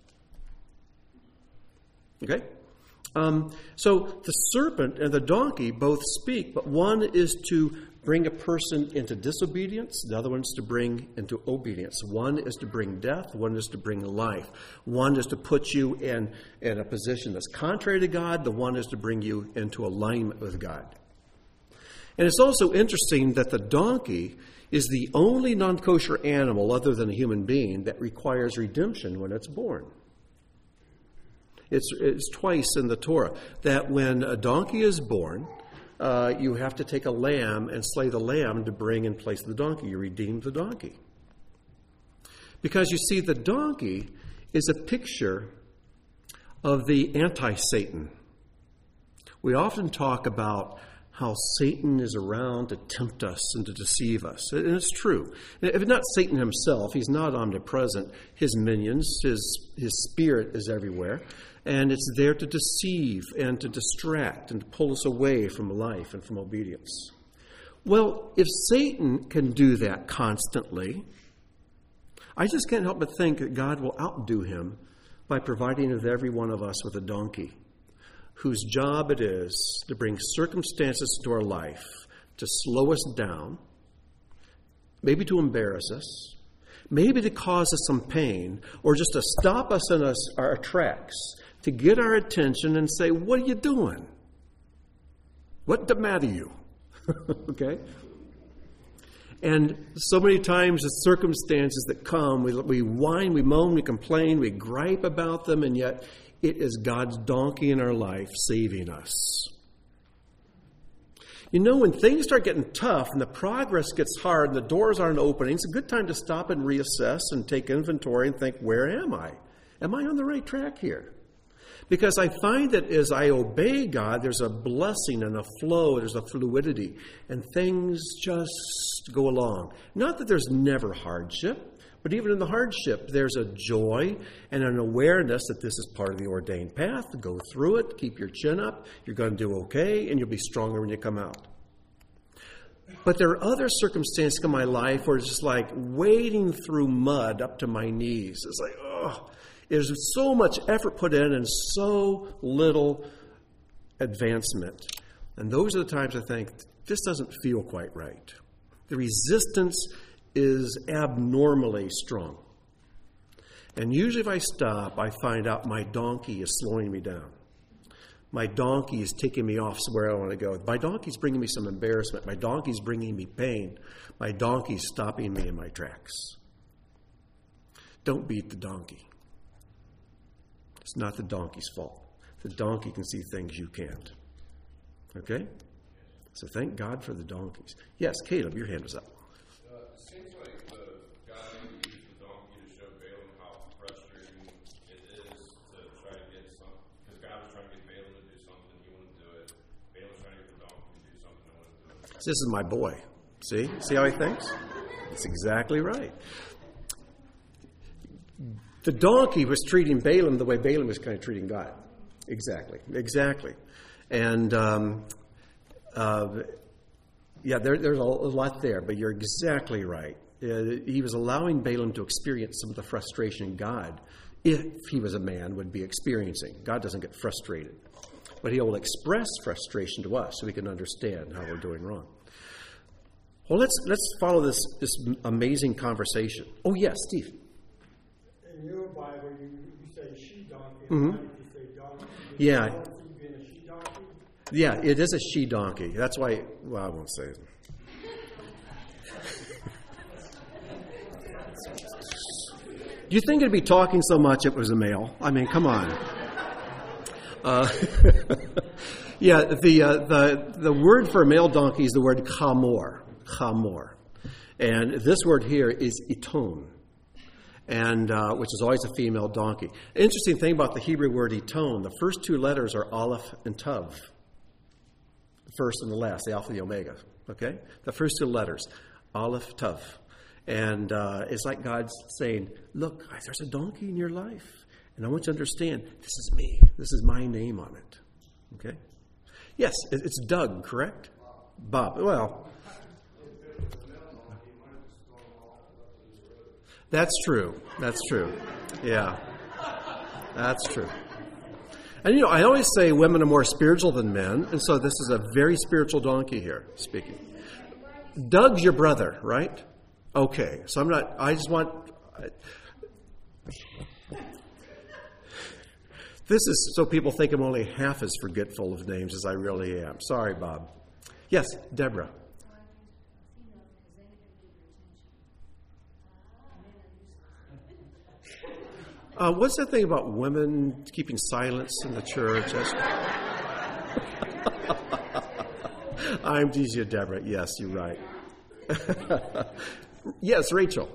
Okay? Um, so the serpent and the donkey both speak, but one is to bring a person into disobedience, the other one is to bring into obedience. One is to bring death, one is to bring life. One is to put you in, in a position that's contrary to God, the one is to bring you into alignment with God. And it's also interesting that the donkey is the only non-kosher animal other than a human being that requires redemption when it's born. It's, it's twice in the Torah that when a donkey is born, uh, you have to take a lamb and slay the lamb to bring in place of the donkey. You redeem the donkey. Because you see, the donkey is a picture of the anti-Satan. We often talk about how Satan is around to tempt us and to deceive us. And it's true. If not Satan himself, he's not omnipresent. His minions, his, his spirit is everywhere. And it's there to deceive and to distract and to pull us away from life and from obedience. Well, if Satan can do that constantly, I just can't help but think that God will outdo him by providing with every one of us with a donkey whose job it is to bring circumstances to our life to slow us down, maybe to embarrass us, maybe to cause us some pain, or just to stop us in us, our tracks, to get our attention and say, what are you doing? What the matter you? Okay? And so many times the circumstances that come, we, we whine, we moan, we complain, we gripe about them, and yet it is God's donkey in our life saving us. You know, when things start getting tough and the progress gets hard and the doors aren't opening, it's a good time to stop and reassess and take inventory and think, where am I? Am I on the right track here? Because I find that as I obey God, there's a blessing and a flow, there's a fluidity, and things just go along. Not that there's never hardship, but even in the hardship, there's a joy and an awareness that this is part of the ordained path. Go through it, keep your chin up, you're going to do okay, and you'll be stronger when you come out. But there are other circumstances in my life where it's just like wading through mud up to my knees. It's like, oh, there's so much effort put in and so little advancement. And those are the times I think, this doesn't feel quite right. The resistance is abnormally strong. And usually if I stop, I find out my donkey is slowing me down. My donkey is taking me off where I want to go. My donkey's bringing me some embarrassment. My donkey's bringing me pain. My donkey's stopping me in my tracks. Don't beat the donkey. It's not the donkey's fault. The donkey can see things you can't. Okay? So thank God for the donkeys. Yes, Caleb, your hand is up. Uh, it seems like the God maybe used the donkey to show Balaam how frustrating it is to try to get something. Because God was trying to get Balaam to do something, he wouldn't do it. Balaam was trying to get the donkey to do something, he wouldn't do it. This is my boy. See? See how he thinks? That's exactly right. The donkey was treating Balaam the way Balaam was kind of treating God. Exactly. Exactly. And, um, uh, yeah, there, there's a, a lot there, but you're exactly right. Uh, he was allowing Balaam to experience some of the frustration God, if he was a man, would be experiencing. God doesn't get frustrated. But he will express frustration to us so we can understand how we're doing wrong. Well, let's let's follow this, this amazing conversation. Oh, yes, Steve. In your Bible, you, you say she donkey. Mm-hmm. Why did you say donkey? Did Yeah. you know it being a she donkey? Yeah, it is a she donkey. That's why, well, I won't say it. Do you think it'd be talking so much it was a male? I mean, come on. Uh, yeah, the, uh, the, the word for a male donkey is the word chamor. Chamor. And this word here is iton. And uh, which is always a female donkey. Interesting thing about the Hebrew word eton, the first two letters are aleph and tav. The first and the last, the alpha and the omega. Okay? The first two letters, aleph, tav. And uh, it's like God's saying, look, there's a donkey in your life. And I want you to understand, this is me. This is my name on it. Okay? Yes, it's Doug, correct? Bob. Well, that's true. That's true. Yeah. That's true. And, you know, I always say women are more spiritual than men, and so this is a very spiritual donkey here speaking. Doug's your brother, right? Okay. So I'm not, I just want, I, this is so people think I'm only half as forgetful of names as I really am. Sorry, Bob. Yes, Deborah. Uh, what's that thing about women keeping silence in the church? I'm teasing you, Deborah. Yes, you're right. Yes, Rachel.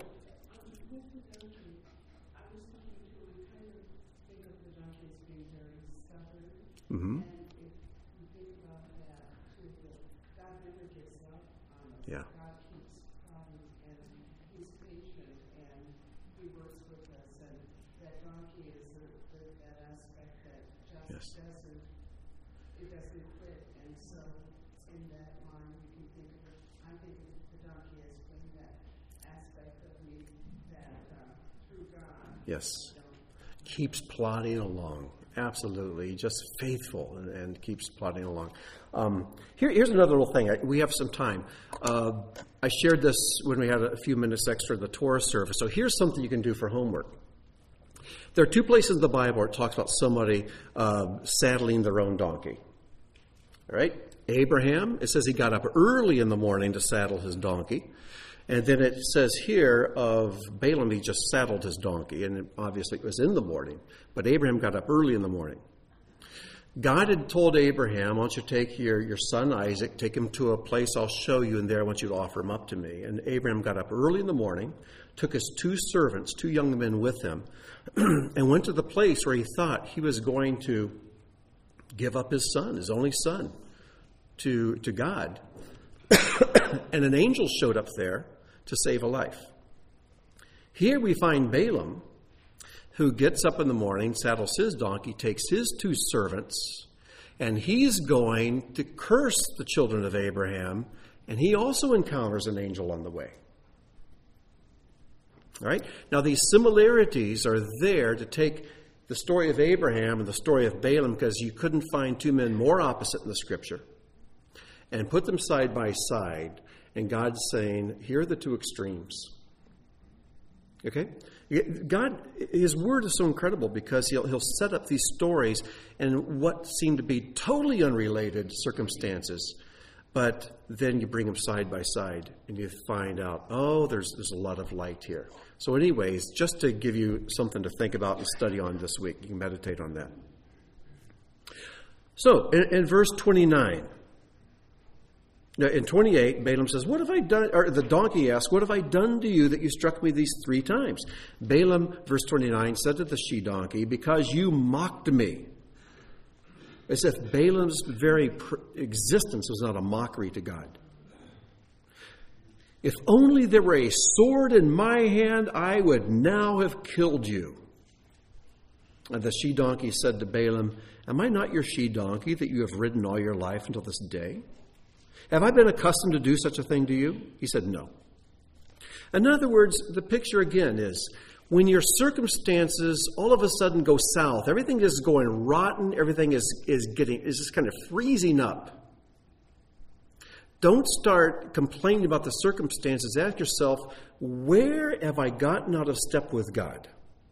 Mm-hmm. Yeah. Yes. It doesn't quit, and so in that line you can think of it. I think of the donkey as being that aspect of me that uh, through God. Yes. Keeps plodding along. Absolutely. Just faithful and, and keeps plodding along. Um, here, here's another little thing. I, we have some time. Uh, I shared this when we had a few minutes extra in the Torah service. So here's something you can do for homework. There are two places in the Bible where it talks about somebody uh, saddling their own donkey. All right? Abraham, it says he got up early in the morning to saddle his donkey. And then it says here of Balaam, he just saddled his donkey. And obviously it was in the morning. But Abraham got up early in the morning. God had told Abraham, I want you to take your, your son Isaac, take him to a place I'll show you, and there I want you to offer him up to me. And Abraham got up early in the morning, took his two servants, two young men with him, and went to the place where he thought he was going to give up his son, his only son, to, to God. And an angel showed up there to save a life. Here we find Balaam, who gets up in the morning, saddles his donkey, takes his two servants, and he's going to curse the children of Abraham, and he also encounters an angel on the way. All right? Now, these similarities are there to take the story of Abraham and the story of Balaam, because you couldn't find two men more opposite in the Scripture, and put them side by side, and God's saying, here are the two extremes. Okay? God, his word is so incredible because he'll, he'll set up these stories in what seem to be totally unrelated circumstances, but then you bring them side by side and you find out, oh, there's, there's a lot of light here. So anyways, just to give you something to think about and study on this week, you can meditate on that. So, in, in verse twenty-nine, in twenty-eight, Balaam says, what have I done? Or the donkey asks, what have I done to you that you struck me these three times? Balaam, verse twenty-nine, said to the she-donkey, because you mocked me. As if Balaam's very existence was not a mockery to God. If only there were a sword in my hand, I would now have killed you. And the she-donkey said to Balaam, am I not your she-donkey that you have ridden all your life until this day? Have I been accustomed to do such a thing to you? He said, no. In other words, the picture again is when your circumstances all of a sudden go south, everything is going rotten, everything is, is getting is just kind of freezing up. Don't start complaining about the circumstances. Ask yourself, where have I gotten out of step with God?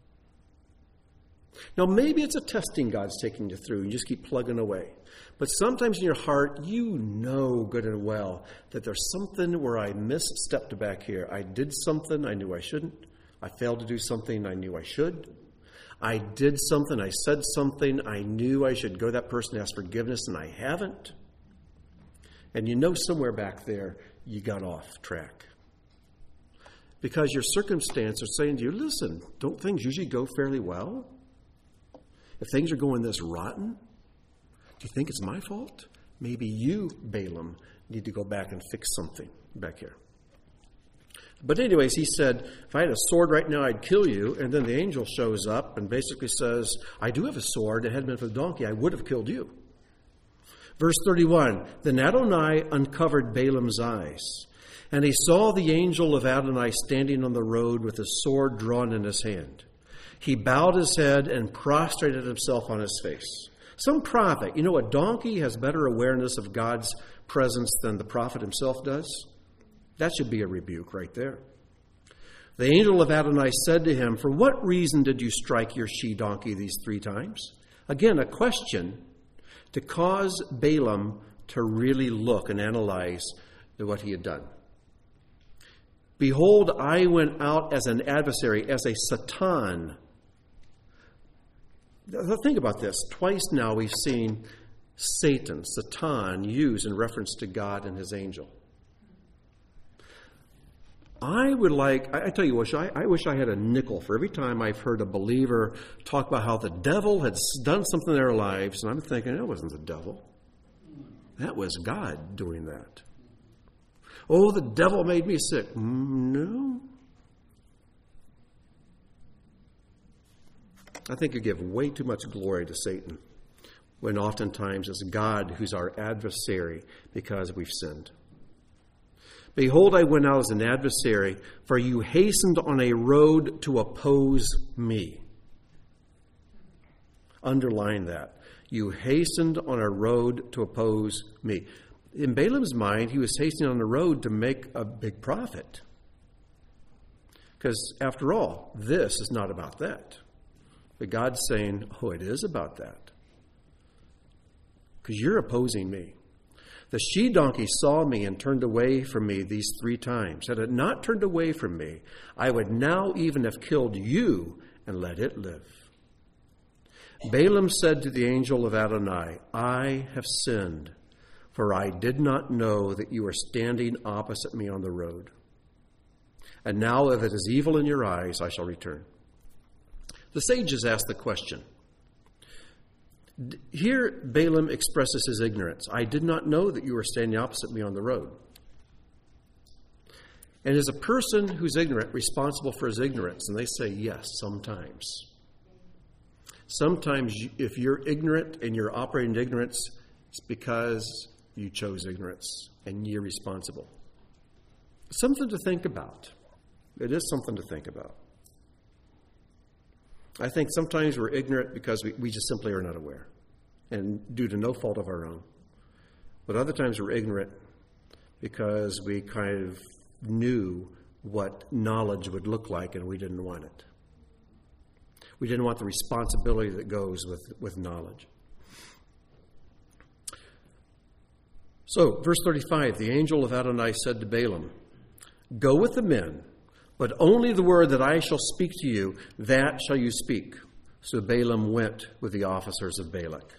Now, maybe it's a testing God's taking you through. You just keep plugging away. But sometimes in your heart, you know good and well that there's something where I misstepped back here. I did something I knew I shouldn't. I failed to do something I knew I should. I did something, I said something I knew I should go to that person and ask forgiveness, and I haven't. And you know somewhere back there you got off track. Because your circumstance are saying to you, listen, don't things usually go fairly well? If things are going this rotten, do you think it's my fault? Maybe you, Balaam, need to go back and fix something back here. But anyways, he said, if I had a sword right now, I'd kill you. And then the angel shows up and basically says, I do have a sword. If it hadn't been for the donkey, I would have killed you. Verse thirty-one, then Adonai uncovered Balaam's eyes, and he saw the angel of Adonai standing on the road with his sword drawn in his hand. He bowed his head and prostrated himself on his face. Some prophet, you know, a donkey has better awareness of God's presence than the prophet himself does. That should be a rebuke right there. The angel of Adonai said to him, for what reason did you strike your she-donkey these three times? Again, a question to cause Balaam to really look and analyze what he had done. Behold, I went out as an adversary, as a Satan. Think about this. Twice now we've seen Satan, Satan, used in reference to God and his angel. I would like, I tell you what, I, I wish I had a nickel for every time I've heard a believer talk about how the devil had done something in their lives, and I'm thinking, that wasn't the devil. That was God doing that. Oh, the devil made me sick. Mm, no. I think you give way too much glory to Satan, when oftentimes it's God who's our adversary because we've sinned. Behold, I went out as an adversary, for you hastened on a road to oppose me. Underline that. You hastened on a road to oppose me. In Balaam's mind, he was hastening on the road to make a big profit. Because, after all, this is not about that. But God's saying, oh, it is about that. Because you're opposing me. The she-donkey saw me and turned away from me these three times. Had it not turned away from me, I would now even have killed you and let it live. Balaam said to the angel of Adonai, I have sinned, for I did not know that you were standing opposite me on the road. And now if it is evil in your eyes, I shall return. The sages asked the question. Here Balaam expresses his ignorance. I did not know that you were standing opposite me on the road. And is a person who's ignorant responsible for his ignorance? And they say yes, sometimes. Sometimes if you're ignorant and you're operating in ignorance, it's because you chose ignorance and you're responsible. Something to think about. It is something to think about. I think sometimes we're ignorant because we, we just simply are not aware, and due to no fault of our own. But other times we're ignorant because we kind of knew what knowledge would look like and we didn't want it. We didn't want the responsibility that goes with, with knowledge. So, verse thirty-five, the angel of Adonai said to Balaam, go with the men, but only the word that I shall speak to you, that shall you speak. So Balaam went with the officers of Balak.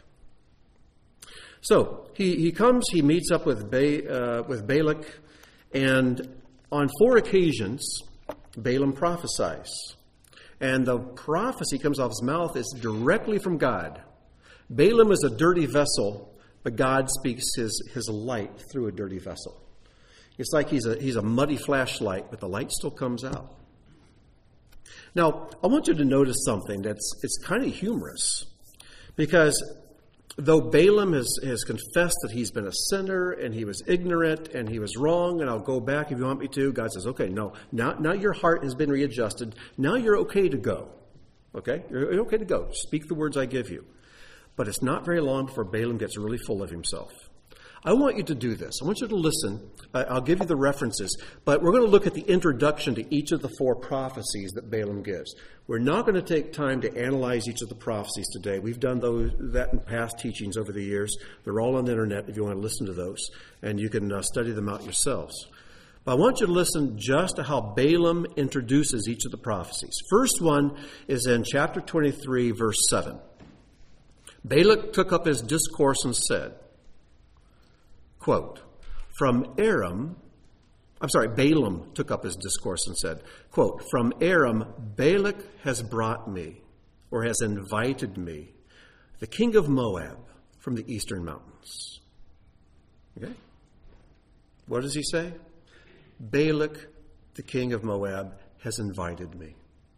So he, he comes, he meets up with, ba, uh, with Balak, and on four occasions, Balaam prophesies. And the prophecy comes off his mouth is directly from God. Balaam is a dirty vessel, but God speaks his, his light through a dirty vessel. It's like he's a, he's a muddy flashlight, but the light still comes out. Now, I want you to notice something that's it's kind of humorous. Because though Balaam has, has confessed that he's been a sinner and he was ignorant and he was wrong, and I'll go back if you want me to, God says, okay, no, now, now your heart has been readjusted. Now you're okay to go. Okay? You're okay to go. Speak the words I give you. But it's not very long before Balaam gets really full of himself. I want you to do this. I want you to listen. I'll give you the references, but we're going to look at the introduction to each of the four prophecies that Balaam gives. We're not going to take time to analyze each of the prophecies today. We've done those, that in past teachings over the years. They're all on the internet if you want to listen to those, and you can uh, study them out yourselves. But I want you to listen just to how Balaam introduces each of the prophecies. First one is in chapter twenty-three, verse seven. Balak took up his discourse and said, quote, from Aram, I'm sorry, Balaam took up his discourse and said, quote, from Aram, Balak has brought me, or has invited me, the king of Moab, from the eastern mountains. Okay? What does he say? Balak, the king of Moab, has invited me.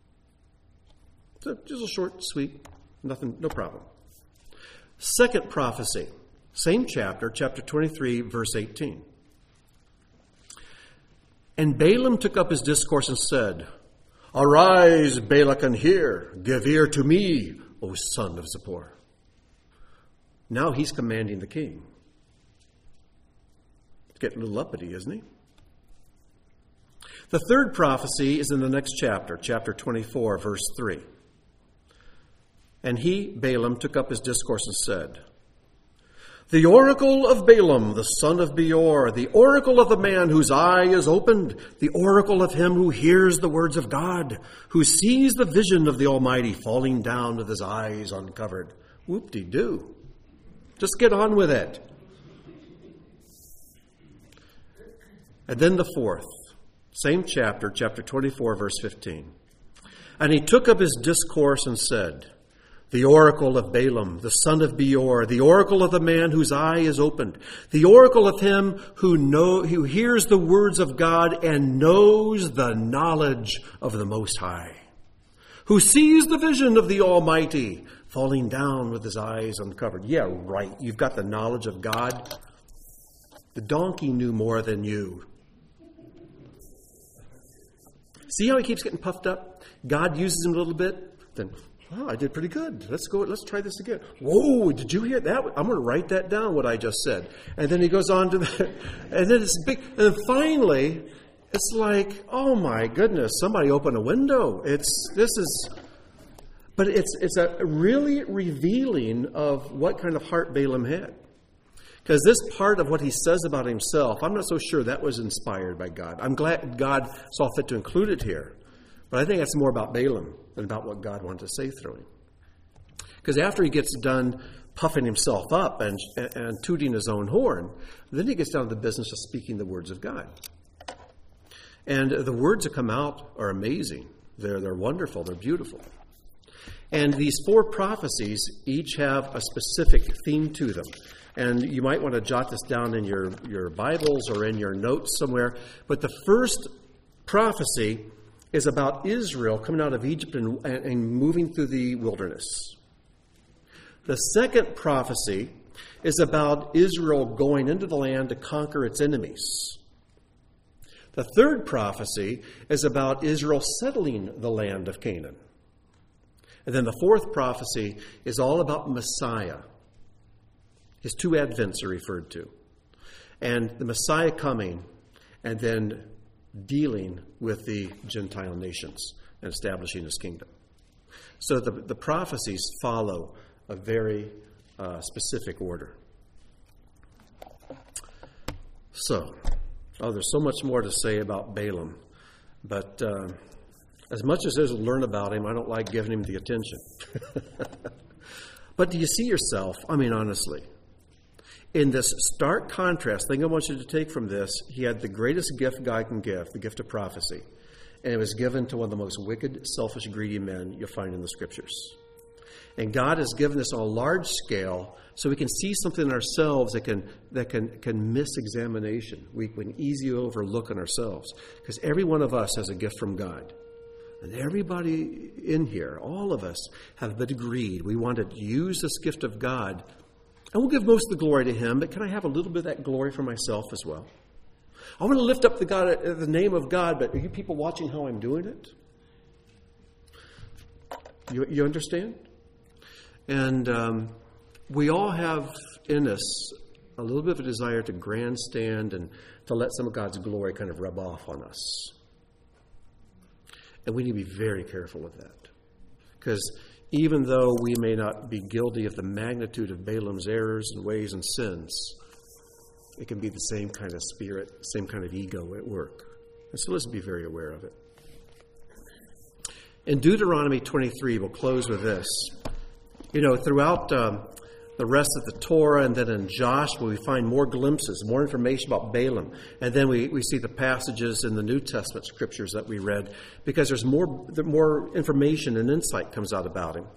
So just a short, sweet, nothing, no problem. Second prophecy. Same chapter, chapter twenty-three, verse eighteen. And Balaam took up his discourse and said, arise, Balak, and hear. Give ear to me, O son of Zippor. Now he's commanding the king. He's getting a little uppity, isn't he? The third prophecy is in the next chapter, chapter twenty-four, verse three. And he, Balaam, took up his discourse and said, the oracle of Balaam, the son of Beor, the oracle of the man whose eye is opened, the oracle of him who hears the words of God, who sees the vision of the Almighty falling down with his eyes uncovered. Whoop-de-doo. Just get on with it. And then the fourth, same chapter, chapter twenty-four, verse fifteen. And he took up his discourse and said, the oracle of Balaam, the son of Beor, the oracle of the man whose eye is opened, the oracle of him who know, who hears the words of God and knows the knowledge of the Most High, who sees the vision of the Almighty falling down with his eyes uncovered. Yeah, right. You've got the knowledge of God. The donkey knew more than you. See how he keeps getting puffed up? God uses him a little bit, then, oh, I did pretty good. Let's go. Let's try this again. Whoa, did you hear that? I'm going to write that down, what I just said. And then he goes on to the, and then it's big. And then finally, it's like, oh my goodness, somebody open a window. It's, this is, but it's, it's a really revealing of what kind of heart Balaam had. Because this part of what he says about himself, I'm not so sure that was inspired by God. I'm glad God saw fit to include it here. But I think that's more about Balaam than about what God wanted to say through him. Because after he gets done puffing himself up and, and, and tooting his own horn, then he gets down to the business of speaking the words of God. And the words that come out are amazing. They're, they're wonderful. They're beautiful. And these four prophecies each have a specific theme to them. And you might want to jot this down in your, your Bibles or in your notes somewhere. But the first prophecy is about Israel coming out of Egypt and, and moving through the wilderness. The second prophecy is about Israel going into the land to conquer its enemies. The third prophecy is about Israel settling the land of Canaan. And then the fourth prophecy is all about Messiah. His two advents are referred to. And the Messiah coming and then dealing with the Gentile nations and establishing his kingdom. So the, the prophecies follow a very uh, specific order. So, oh, there's so much more to say about Balaam. But uh, as much as there's to learn about him, I don't like giving him the attention. But do you see yourself, I mean, honestly, in this stark contrast, the thing I want you to take from this, he had the greatest gift God can give, the gift of prophecy. And it was given to one of the most wicked, selfish, greedy men you'll find in the Scriptures. And God has given this on a large scale so we can see something in ourselves that can that can, can miss examination. We can easily overlook in ourselves. Because every one of us has a gift from God. And everybody in here, all of us, have a bit of greed. We want to use this gift of God. And we'll give most of the glory to him, but can I have a little bit of that glory for myself as well? I want to lift up the God, the name of God, but are you people watching how I'm doing it? You, you understand? And um, we all have in us a little bit of a desire to grandstand and to let some of God's glory kind of rub off on us. And we need to be very careful with that. Because even though we may not be guilty of the magnitude of Balaam's errors and ways and sins, it can be the same kind of spirit, same kind of ego at work. And so let's be very aware of it. In Deuteronomy twenty-three, we'll close with this. You know, throughout um, the rest of the Torah and then in Joshua, we find more glimpses, more information about Balaam. And then we, we see the passages in the New Testament scriptures that we read because there's more, more information and insight comes out about him.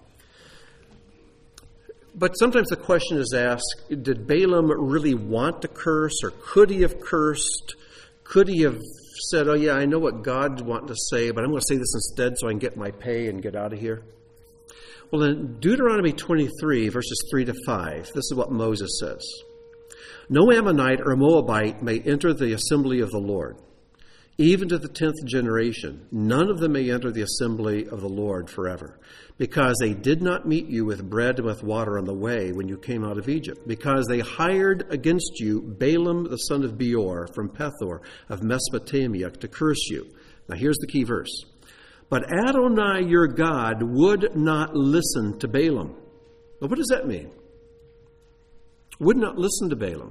But sometimes the question is asked, did Balaam really want to curse, or could he have cursed? Could he have said, oh yeah, I know what God's wanting to say, but I'm going to say this instead so I can get my pay and get out of here? Well, in Deuteronomy twenty-three, verses three to five, this is what Moses says. No Ammonite or Moabite may enter the assembly of the Lord, even to the tenth generation. None of them may enter the assembly of the Lord forever, because they did not meet you with bread and with water on the way when you came out of Egypt, because they hired against you Balaam the son of Beor from Pethor of Mesopotamia to curse you. Now here's the key verse. But Adonai your God would not listen to Balaam. Well, what does that mean? Would not listen to Balaam.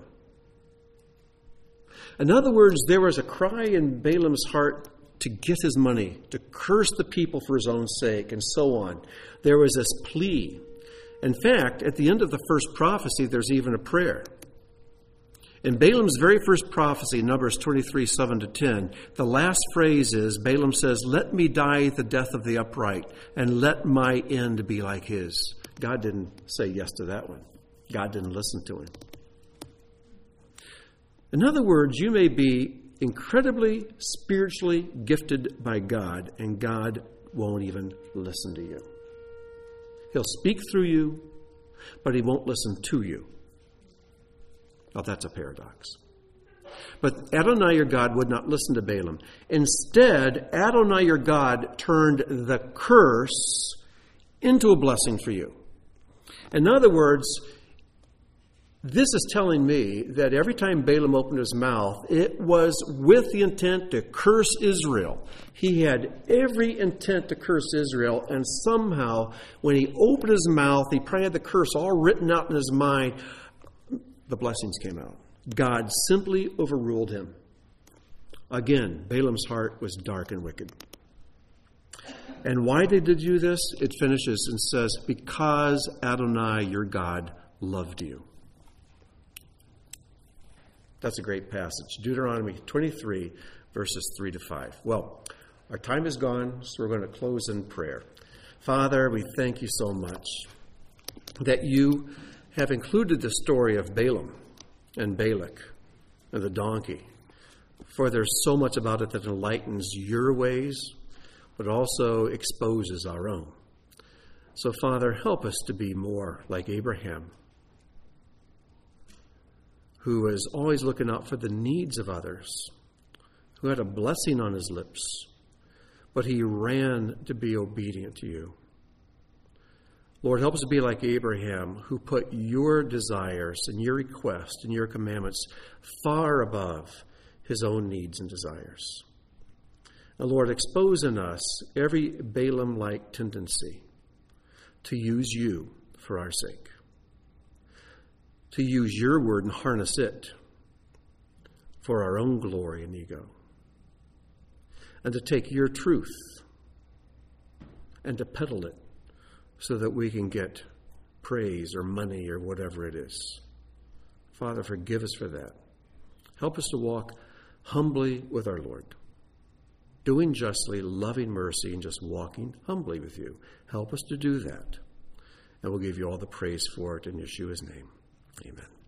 In other words, there was a cry in Balaam's heart to get his money, to curse the people for his own sake, and so on. There was this plea. In fact, at the end of the first prophecy, there's even a prayer. In Balaam's very first prophecy, Numbers twenty-three, seven to ten, the last phrase is, Balaam says, let me die the death of the upright, and let my end be like his. God didn't say yes to that one. God didn't listen to him. In other words, you may be incredibly spiritually gifted by God, and God won't even listen to you. He'll speak through you, but he won't listen to you. Well, that's a paradox. But Adonai your God would not listen to Balaam. Instead, Adonai your God turned the curse into a blessing for you. In other words, this is telling me that every time Balaam opened his mouth, it was with the intent to curse Israel. He had every intent to curse Israel, and somehow, when he opened his mouth, he probably had the curse all written out in his mind. the blessings came out. God simply overruled him. Again, Balaam's heart was dark and wicked. And why did they do this? It finishes and says, because Adonai, your God, loved you. That's a great passage. Deuteronomy twenty-three, verses three to five. Well, our time is gone, so we're going to close in prayer. Father, we thank you so much that you have included the story of Balaam and Balak and the donkey. For there's so much about it that enlightens your ways, but also exposes our own. So, Father, help us to be more like Abraham, who was always looking out for the needs of others, who had a blessing on his lips, but he ran to be obedient to you. Lord, help us to be like Abraham, who put your desires and your requests and your commandments far above his own needs and desires. And Lord, expose in us every Balaam-like tendency to use you for our sake, to use your word and harness it for our own glory and ego, and to take your truth and to peddle it so that we can get praise or money or whatever it is. Father, forgive us for that. Help us to walk humbly with our Lord, doing justly, loving mercy, and just walking humbly with you. Help us to do that. And we'll give you all the praise for it in Yeshua's name. Amen.